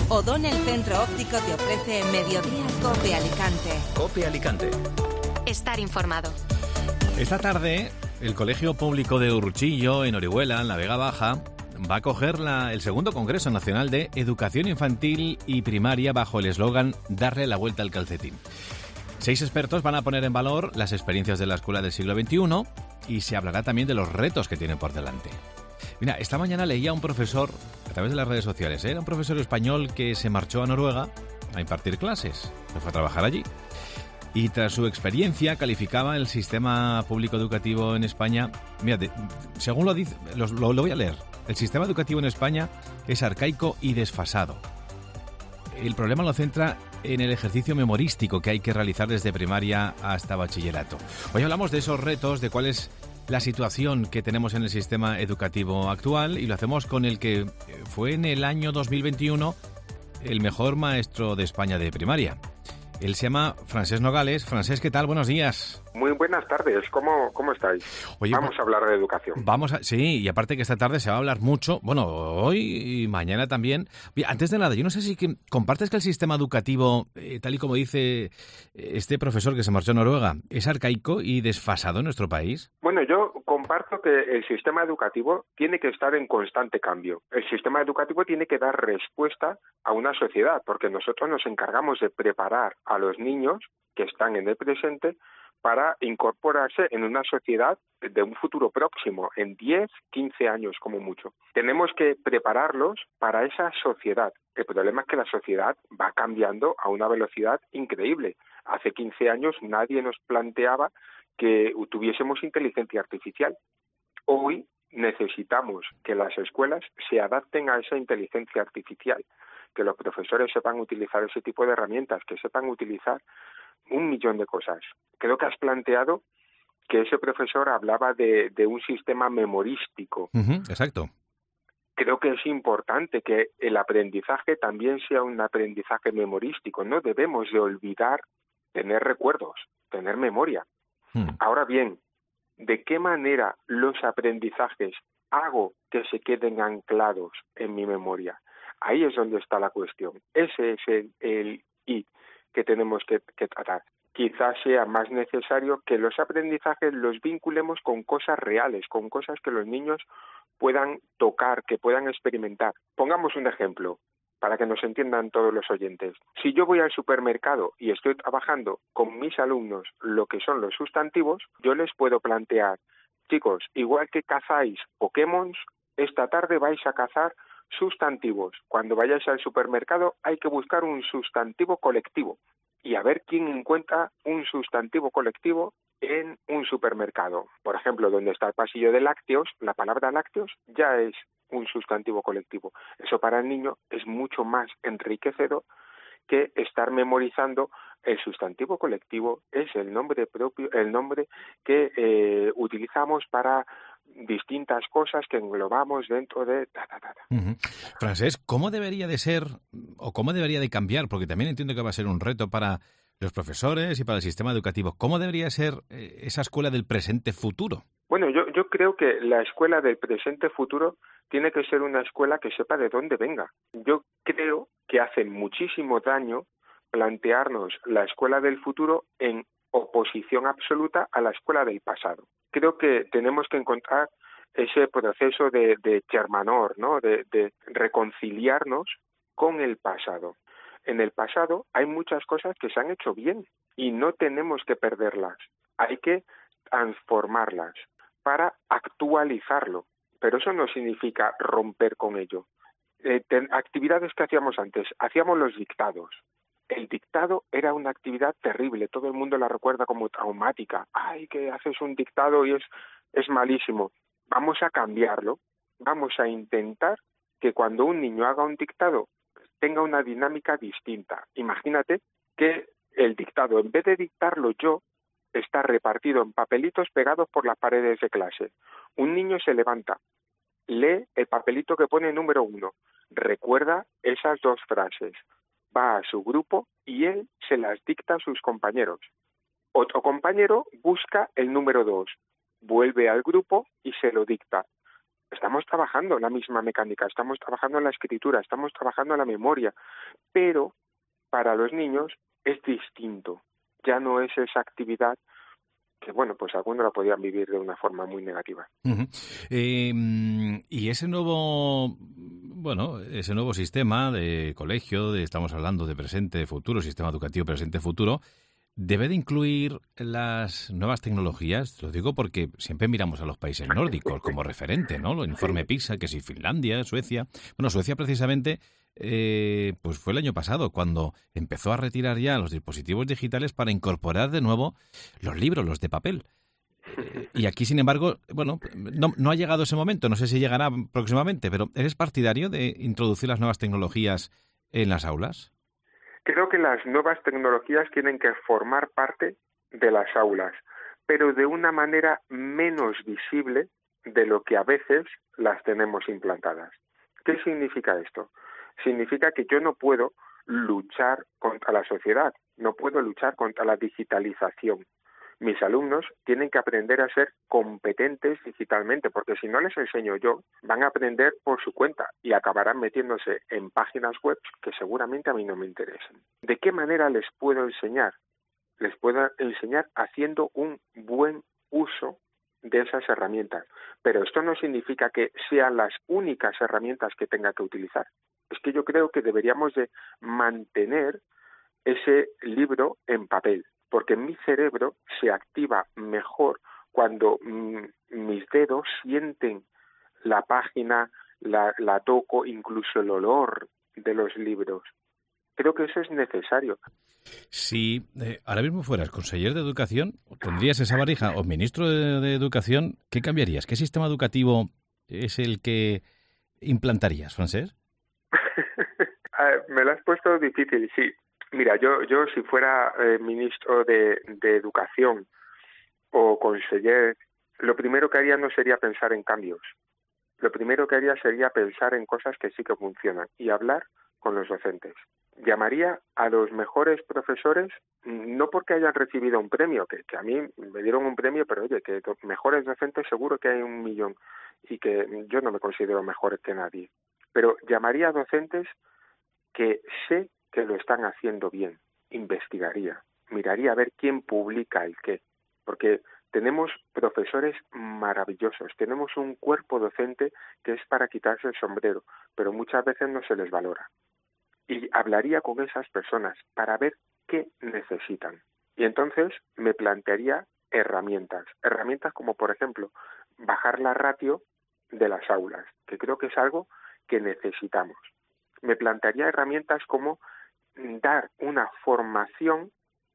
Odón, el centro óptico, te ofrece Mediodía Cope Alicante. Cope Alicante. Estar informado. Esta tarde, el Colegio Público de Urruchillo, en Orihuela, en la Vega Baja, va a acoger el segundo Congreso Nacional de Educación Infantil y Primaria bajo el eslogan Darle la vuelta al calcetín. 6 expertos van a poner en valor las experiencias de la escuela del siglo XXI y se hablará también de los retos que tienen por delante. Mira, esta mañana leía a un profesor a través de las redes sociales. Era un profesor español que se marchó a Noruega a impartir clases. Se fue a trabajar allí. Y tras su experiencia calificaba el sistema público educativo en España. Mira, según lo dice, lo voy a leer. El sistema educativo en España es arcaico y desfasado. El problema lo centra en el ejercicio memorístico que hay que realizar desde primaria hasta bachillerato. Hoy hablamos de esos retos, de cuál es la situación que tenemos en el sistema educativo actual, y lo hacemos con el que fue en el año 2021 el mejor maestro de España de primaria. Él se llama Francesc Nogales. Francesc, ¿qué tal? Buenos días. Muy buenas tardes. ¿Cómo estáis? Oye, vamos a hablar de educación. Sí, y aparte que esta tarde se va a hablar mucho, bueno, hoy y mañana también. Oye, antes de nada, yo no sé si compartes que el sistema educativo, tal y como dice este profesor que se marchó a Noruega, es arcaico y desfasado en nuestro país. Bueno, yo comparto que el sistema educativo tiene que estar en constante cambio. El sistema educativo tiene que dar respuesta a una sociedad, porque nosotros nos encargamos de preparar a los niños que están en el presente para incorporarse en una sociedad de un futuro próximo, en 10, 15 años como mucho. Tenemos que prepararlos para esa sociedad. El problema es que la sociedad va cambiando a una velocidad increíble. Hace 15 años nadie nos planteaba que tuviésemos inteligencia artificial. Hoy necesitamos que las escuelas se adapten a esa inteligencia artificial, que los profesores sepan utilizar ese tipo de herramientas, que sepan utilizar un millón de cosas. Creo que has planteado que ese profesor hablaba de un sistema memorístico. Exacto. Creo que es importante que el aprendizaje también sea un aprendizaje memorístico. No debemos de olvidar tener recuerdos, tener memoria. Ahora bien, ¿de qué manera los aprendizajes hago que se queden anclados en mi memoria? Ahí es donde está la cuestión. Ese es el que tenemos que tratar. Quizás sea más necesario que los aprendizajes los vinculemos con cosas reales, con cosas que los niños puedan tocar, que puedan experimentar. Pongamos un ejemplo para que nos entiendan todos los oyentes. Si yo voy al supermercado y estoy trabajando con mis alumnos lo que son los sustantivos, yo les puedo plantear, chicos, igual que cazáis Pokémon, esta tarde vais a cazar sustantivos. Cuando vayáis al supermercado hay que buscar un sustantivo colectivo y a ver quién encuentra un sustantivo colectivo en un supermercado. Por ejemplo, donde está el pasillo de lácteos, la palabra lácteos ya es un sustantivo colectivo. Eso para el niño es mucho más enriquecedor que estar memorizando el sustantivo colectivo. Es el nombre propio, el nombre que utilizamos para distintas cosas que englobamos dentro de Francesc, ¿cómo debería de ser o cómo debería de cambiar? Porque también entiendo que va a ser un reto para los profesores y para el sistema educativo. ¿Cómo debería ser esa escuela del presente-futuro? Bueno, yo creo que la escuela del presente-futuro tiene que ser una escuela que sepa de dónde venga. Yo creo que hace muchísimo daño plantearnos la escuela del futuro en oposición absoluta a la escuela del pasado. Creo que tenemos que encontrar ese proceso de germanor, ¿no? de reconciliarnos con el pasado. En el pasado hay muchas cosas que se han hecho bien y no tenemos que perderlas. Hay que transformarlas para actualizarlo, pero eso no significa romper con ello. Actividades que hacíamos antes, hacíamos los dictados. El dictado era una actividad terrible, todo el mundo la recuerda como traumática. ¡Ay, que haces un dictado y es malísimo! Vamos a cambiarlo, vamos a intentar que cuando un niño haga un dictado tenga una dinámica distinta. Imagínate que el dictado, en vez de dictarlo yo, está repartido en papelitos pegados por las paredes de clase. Un niño se levanta, lee el papelito que pone número 1, recuerda esas 2 frases, va a su grupo y él se las dicta a sus compañeros. Otro compañero busca el número 2, vuelve al grupo y se lo dicta. Estamos trabajando la misma mecánica, estamos trabajando la escritura, estamos trabajando la memoria, pero para los niños es distinto. Ya no es esa actividad que, bueno, pues algunos la podían vivir de una forma muy negativa. Uh-huh. Y ese nuevo sistema de colegio, estamos hablando de presente, futuro, sistema educativo presente-futuro, ¿debe de incluir las nuevas tecnologías? Lo digo porque siempre miramos a los países nórdicos como referente, ¿no? El informe PISA, que si Finlandia, Suecia... Bueno, Suecia precisamente pues fue el año pasado cuando empezó a retirar ya los dispositivos digitales para incorporar de nuevo los libros, los de papel. Y aquí, sin embargo, bueno, no ha llegado ese momento, no sé si llegará próximamente, pero ¿eres partidario de introducir las nuevas tecnologías en las aulas? Creo que las nuevas tecnologías tienen que formar parte de las aulas, pero de una manera menos visible de lo que a veces las tenemos implantadas. ¿Qué significa esto? Significa que yo no puedo luchar contra la sociedad, no puedo luchar contra la digitalización. Mis alumnos tienen que aprender a ser competentes digitalmente, porque si no les enseño yo, van a aprender por su cuenta y acabarán metiéndose en páginas web que seguramente a mí no me interesan. ¿De qué manera les puedo enseñar? Les puedo enseñar haciendo un buen uso de esas herramientas. Pero esto no significa que sean las únicas herramientas que tenga que utilizar. Es que yo creo que deberíamos de mantener ese libro en papel, porque mi cerebro se activa mejor cuando mis dedos sienten la página, la toco, incluso el olor de los libros. Creo que eso es necesario. Si ahora mismo fueras conseller de Educación, tendrías esa varija, o ministro de Educación, ¿qué cambiarías? ¿Qué sistema educativo es el que implantarías, Francesc? Me lo has puesto difícil, sí. Mira, yo si fuera ministro de Educación o conseller, lo primero que haría no sería pensar en cambios. Lo primero que haría sería pensar en cosas que sí que funcionan y hablar con los docentes. Llamaría a los mejores profesores, no porque hayan recibido un premio, que a mí me dieron un premio, pero oye, que mejores docentes seguro que hay 1.000.000 y que yo no me considero mejor que nadie. Pero llamaría a docentes que sé que lo están haciendo bien, investigaría, miraría a ver quién publica el qué, porque tenemos profesores maravillosos, tenemos un cuerpo docente que es para quitarse el sombrero, pero muchas veces no se les valora. Y hablaría con esas personas para ver qué necesitan. Y entonces me plantearía herramientas como, por ejemplo, bajar la ratio de las aulas, que creo que es algo que necesitamos. Me plantearía herramientas como dar una formación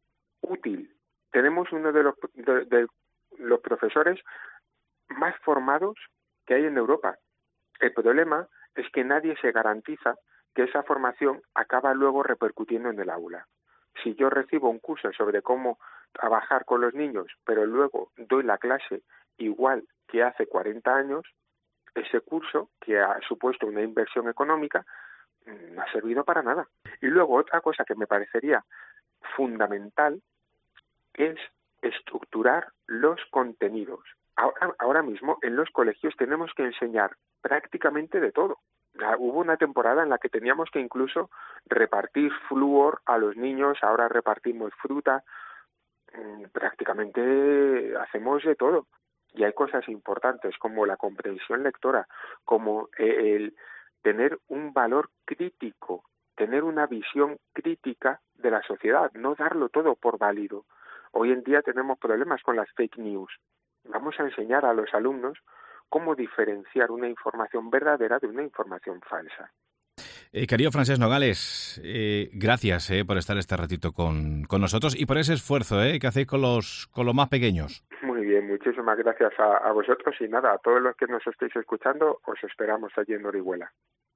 útil. Tenemos uno de los profesores más formados que hay en Europa. El problema es que nadie se garantiza que esa formación acaba luego repercutiendo en el aula. Si yo recibo un curso sobre cómo trabajar con los niños, pero luego doy la clase igual que hace 40 años, ese curso, que ha supuesto una inversión económica, no ha servido para nada. Y luego otra cosa que me parecería fundamental es estructurar los contenidos. Ahora mismo en los colegios tenemos que enseñar prácticamente de todo. Hubo una temporada en la que teníamos que incluso repartir flúor a los niños, ahora repartimos fruta, prácticamente hacemos de todo. Y hay cosas importantes como la comprensión lectora, como el tener un valor crítico, tener una visión crítica de la sociedad, no darlo todo por válido. Hoy en día tenemos problemas con las fake news. Vamos a enseñar a los alumnos cómo diferenciar una información verdadera de una información falsa. Querido Francesc Nogales, gracias por estar este ratito con nosotros y por ese esfuerzo que hacéis con los más pequeños. Muy bien, muchísimas gracias a vosotros y nada, a todos los que nos estéis escuchando, os esperamos allí en Orihuela.